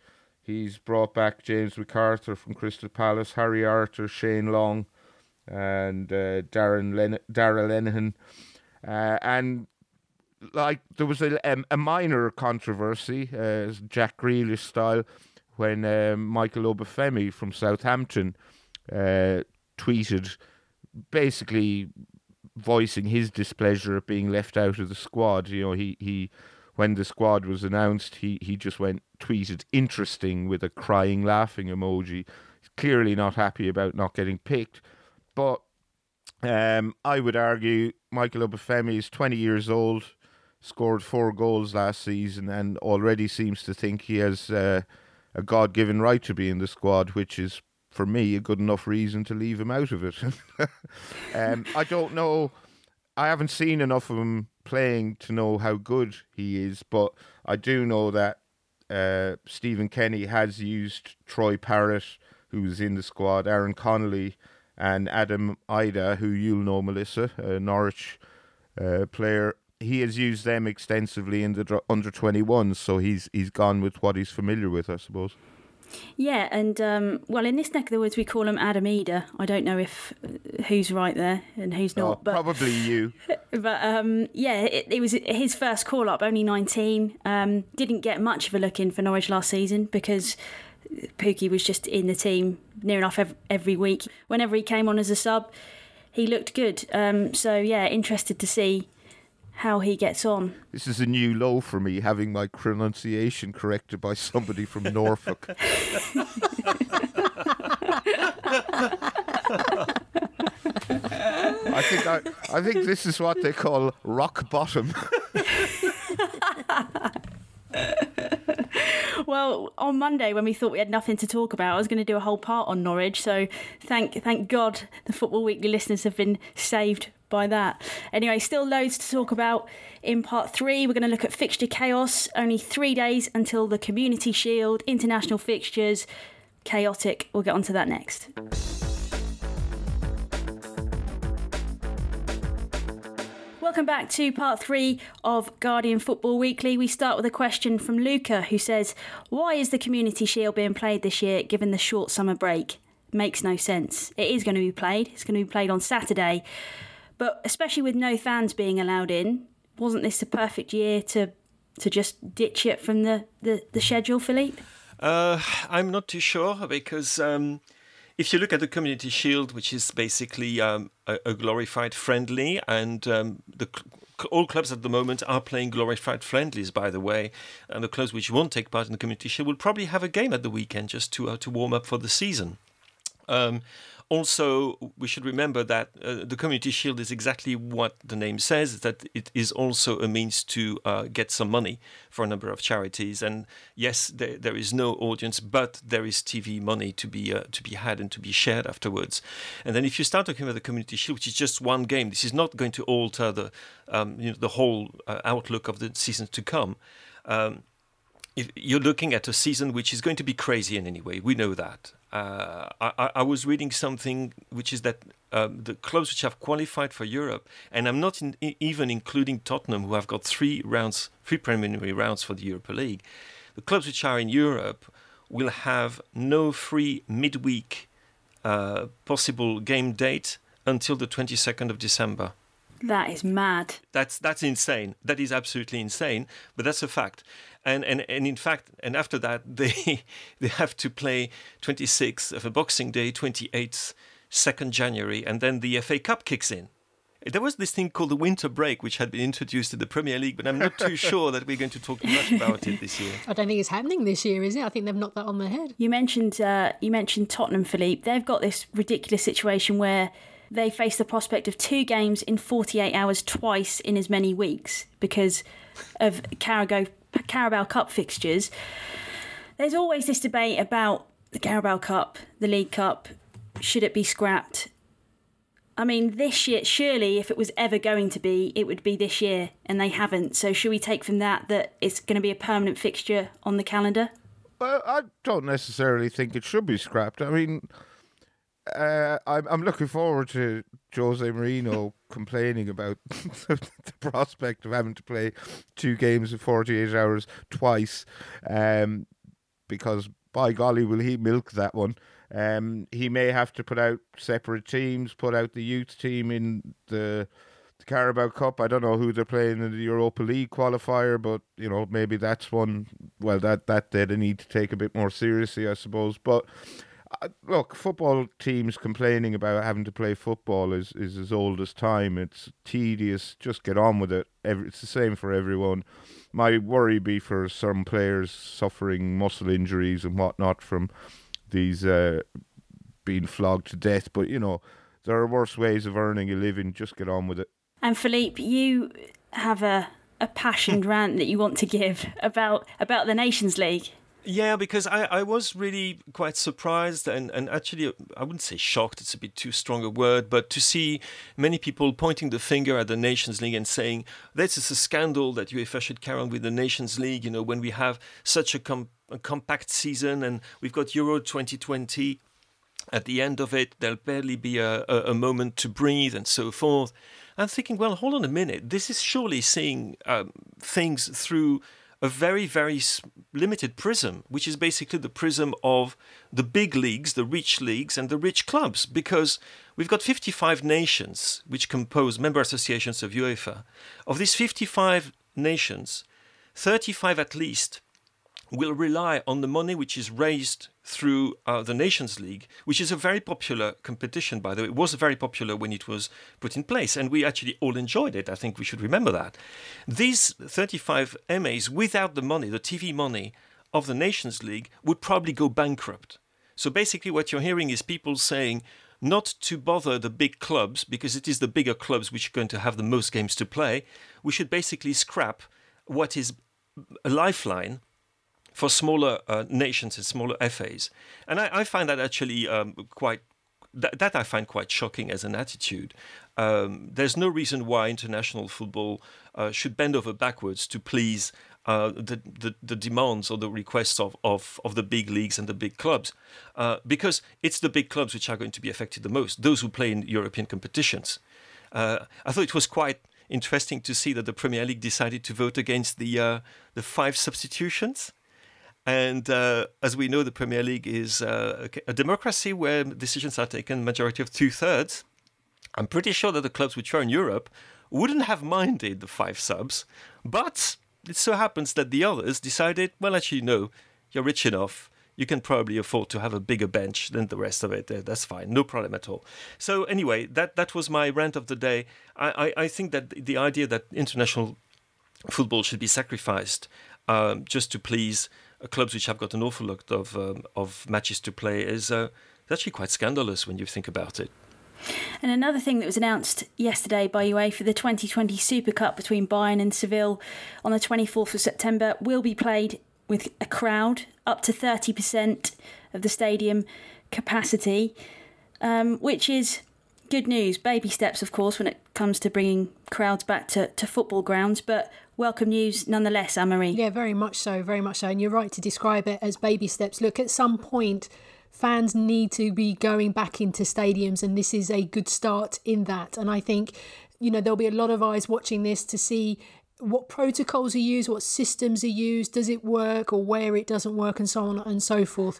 He's brought back James MacArthur from Crystal Palace, Harry Arter, Shane Long, and Darragh Lenihan. And like there was a minor controversy, Jack Grealish style, when Michael Obafemi from Southampton tweeted basically voicing his displeasure at being left out of the squad. You know, he when the squad was announced, he just tweeted interesting with a crying laughing emoji. He's clearly not happy about not getting picked. But I would argue Michael Obafemi is 20 years old, scored 4 goals last season, and already seems to think he has a God-given right to be in the squad, which is, for me, a good enough reason to leave him out of it. I don't know. I haven't seen enough of him playing to know how good he is, but I do know that Stephen Kenny has used Troy Parrott, who was in the squad, Aaron Connolly, and Adam Ida, who you'll know, Melissa, a Norwich player. He has used them extensively in the under-21s, so he's gone with what he's familiar with, I suppose. Yeah, and well, in this neck of the woods we call him Adam Ida. I don't know if who's right there and who's not. But probably you. But yeah, it was his first call-up, only 19. Didn't get much of a look in for Norwich last season because Pookie was just in the team near enough every week. Whenever he came on as a sub, he looked good. So yeah, interested to see how he gets on. This is a new low for me, having my pronunciation corrected by somebody from Norfolk. I think this is what they call rock bottom. Well, on Monday, when we thought we had nothing to talk about, I was going to do a whole part on Norwich. So thank God the Football Weekly listeners have been saved by that. Anyway, still loads to talk about in part 3. We're going to look at fixture chaos. Only 3 days until the Community Shield, international fixtures. Chaotic. We'll get onto that next. Welcome back to part 3 of Guardian Football Weekly. We start with a question from Luca, who says, why is the Community Shield being played this year given the short summer break? Makes no sense. It is going to be played. It's going to be played on Saturday. But especially with no fans being allowed in, wasn't this the perfect year to just ditch it from the schedule, Philippe? I'm not too sure because if you look at the Community Shield, which is basically a glorified friendly, and all clubs at the moment are playing glorified friendlies, by the way, and the clubs which won't take part in the Community Shield will probably have a game at the weekend just to warm up for the season. Also, we should remember that the Community Shield is exactly what the name says, that it is also a means to get some money for a number of charities. And yes, there is no audience, but there is TV money to be had and to be shared afterwards. And then if you start talking about the Community Shield, which is just one game, this is not going to alter the whole outlook of the season to come. If you're looking at a season which is going to be crazy in any way. We know that. I was reading something which is that the clubs which have qualified for Europe, and I'm not even including Tottenham, who have got 3 preliminary rounds for the Europa League. The clubs which are in Europe will have no free midweek possible game date until the 22nd of December. That is mad. That's insane. That is absolutely insane, but that's a fact. And in fact, and after that, they have to play 26th of a Boxing Day, 28th, 2nd January, and then the FA Cup kicks in. There was this thing called the winter break, which had been introduced in the Premier League, but I'm not too sure that we're going to talk much about it this year. I don't think it's happening this year, is it? I think they've knocked that on the head. You mentioned Tottenham, Philippe. They've got this ridiculous situation where they face the prospect of 2 games in 48 hours twice in as many weeks because of Carabao Cup fixtures. There's always this debate about the Carabao Cup, the League Cup. Should it be scrapped? I mean, this year, surely if it was ever going to be, it would be this year, and they haven't. So should we take from that it's going to be a permanent fixture on the calendar? Well, I don't necessarily think it should be scrapped. I mean, I'm looking forward to Jose Mourinho complaining about the prospect of having to play 2 games in 48 hours twice, because by golly, will he milk that one. He may have to put out separate teams, put out the youth team in the Carabao Cup. I don't know who they're playing in the Europa League qualifier, but maybe that's one. Well, that they need to take a bit more seriously, I suppose. But look, football teams complaining about having to play football is as old as time. It's tedious. Just get on with it. It's the same for everyone. My worry be for some players suffering muscle injuries and whatnot from these being flogged to death. But there are worse ways of earning a living. Just get on with it. And Philippe, you have a passionate rant that you want to give about the Nations League. Yeah, because I was really quite surprised and actually, I wouldn't say shocked, it's a bit too strong a word, but to see many people pointing the finger at the Nations League and saying, this is a scandal that UEFA should carry on with the Nations League, when we have such a compact season and we've got Euro 2020. At the end of it, there'll barely be a moment to breathe and so forth. I'm thinking, well, hold on a minute. This is surely seeing things through a very, very limited prism, which is basically the prism of the big leagues, the rich leagues, and the rich clubs, because we've got 55 nations which compose member associations of UEFA. Of these 55 nations, 35 at least will rely on the money which is raised through the Nations League, which is a very popular competition, by the way. It was very popular when it was put in place, and we actually all enjoyed it. I think we should remember that. These 35 MAs, without the money, the TV money of the Nations League, would probably go bankrupt. So basically what you're hearing is people saying not to bother the big clubs, because it is the bigger clubs which are going to have the most games to play. We should basically scrap what is a lifeline for smaller nations and smaller FAs. And I find that actually I find quite shocking as an attitude. There's no reason why international football should bend over backwards to please the demands or the requests of the big leagues and the big clubs, because it's the big clubs which are going to be affected the most, those who play in European competitions. I thought it was quite interesting to see that the Premier League decided to vote against the 5 substitutions. And as we know, the Premier League is a democracy where decisions are taken majority of 2/3. I'm pretty sure that the clubs which are in Europe wouldn't have minded the 5 subs, but it so happens that the others decided, well, actually, no, you're rich enough. You can probably afford to have a bigger bench than the rest of it. That's fine, no problem at all. So anyway, that was my rant of the day. I think that the idea that international football should be sacrificed just to please clubs which have got an awful lot of matches to play is actually quite scandalous when you think about it. And another thing that was announced yesterday by UEFA, the 2020 Super Cup between Bayern and Seville on the 24th of September will be played with a crowd up to 30% of the stadium capacity, which is good news. Baby steps, of course, when it comes to bringing crowds back to football grounds, but welcome news nonetheless, Anne-Marie. Yeah, very much so, very much so. And you're right to describe it as baby steps. Look, at some point, fans need to be going back into stadiums, and this is a good start in that. And I think, there'll be a lot of eyes watching this to see what protocols are used, what systems are used, does it work or where it doesn't work, and so on and so forth.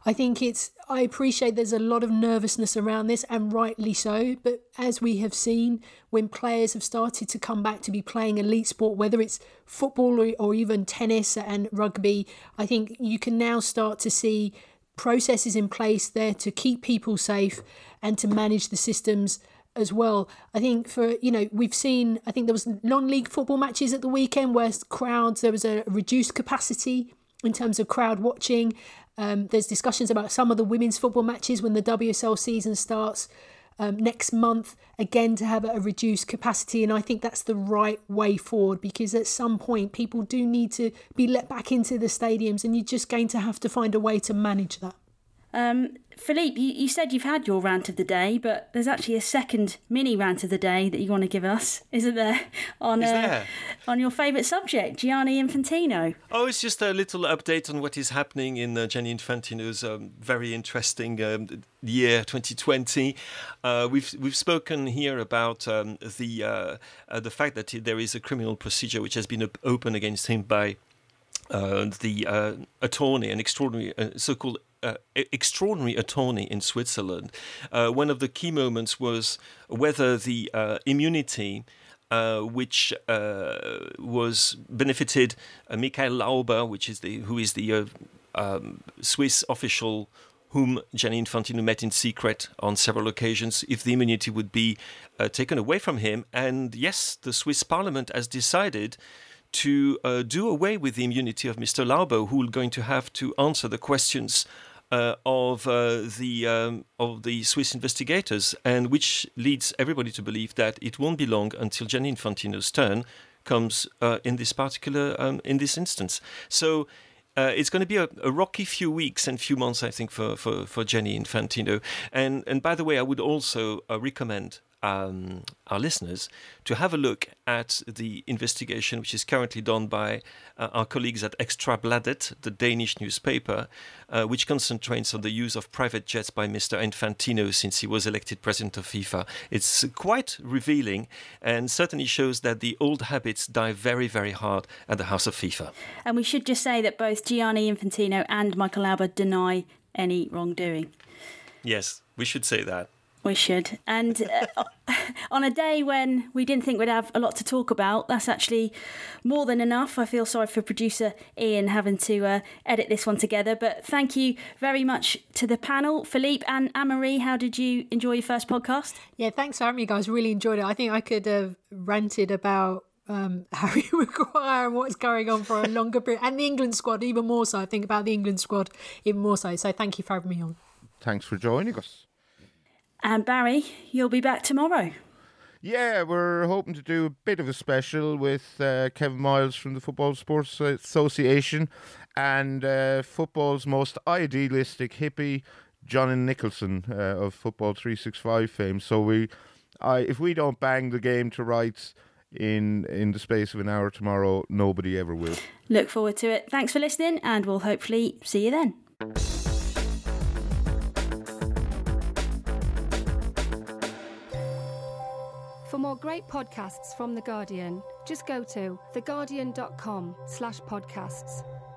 I appreciate there's a lot of nervousness around this, and rightly so. But as we have seen, when players have started to come back to be playing elite sport, whether it's football or even tennis and rugby, I think you can now start to see processes in place there to keep people safe and to manage the systems as well. I think we've seen, I think there was non-league football matches at the weekend where there was a reduced capacity in terms of crowd watching. There's discussions about some of the women's football matches when the WSL season starts next month, again, to have a reduced capacity. And I think that's the right way forward, because at some point people do need to be let back into the stadiums, and you're just going to have to find a way to manage that. Philippe, you said you've had your rant of the day, but there's actually a second mini rant of the day that you want to give us, isn't there? On your favourite subject, Gianni Infantino. Oh, it's just a little update on what is happening in Gianni Infantino's very interesting year 2020. We've spoken here about the fact that there is a criminal procedure which has been opened against him by the attorney, an extraordinary, so-called extraordinary attorney in Switzerland. One of the key moments was whether the immunity which was benefited Michael Lauber, who is the Swiss official whom Gianni Infantino met in secret on several occasions, if the immunity would be taken away from him. And yes, the Swiss parliament has decided to do away with the immunity of Mr. Lauber, who is going to have to answer the questions of the Swiss investigators, and which leads everybody to believe that it won't be long until Gianni Infantino's turn comes in this instance. So it's going to be a rocky few weeks and few months, I think, for Gianni Infantino. And by the way, I would also recommend our listeners to have a look at the investigation which is currently done by our colleagues at Ekstrabladet, the Danish newspaper, which concentrates on the use of private jets by Mr. Infantino since he was elected president of FIFA. It's quite revealing and certainly shows that the old habits die very, very hard at the House of FIFA. And we should just say that both Gianni Infantino and Michael Lauber deny any wrongdoing. Yes, we should say that. We should. And on a day when we didn't think we'd have a lot to talk about, that's actually more than enough. I feel sorry for producer Ian having to edit this one together. But thank you very much to the panel. Philippe and Anne-Marie, how did you enjoy your first podcast? Yeah, thanks for having me, guys. Really enjoyed it. I think I could have ranted about Harry Maguire and what's going on for a longer period. And the England squad, even more so. I think about the England squad even more so. So thank you for having me on. Thanks for joining us. And Barry, you'll be back tomorrow. Yeah, we're hoping to do a bit of a special with Kevin Miles from the Football Sports Association and football's most idealistic hippie, John Nicholson of Football 365 fame. So if we don't bang the game to rights in the space of an hour tomorrow, nobody ever will. Look forward to it. Thanks for listening, and we'll hopefully see you then. For more great podcasts from The Guardian, just go to theguardian.com/podcasts.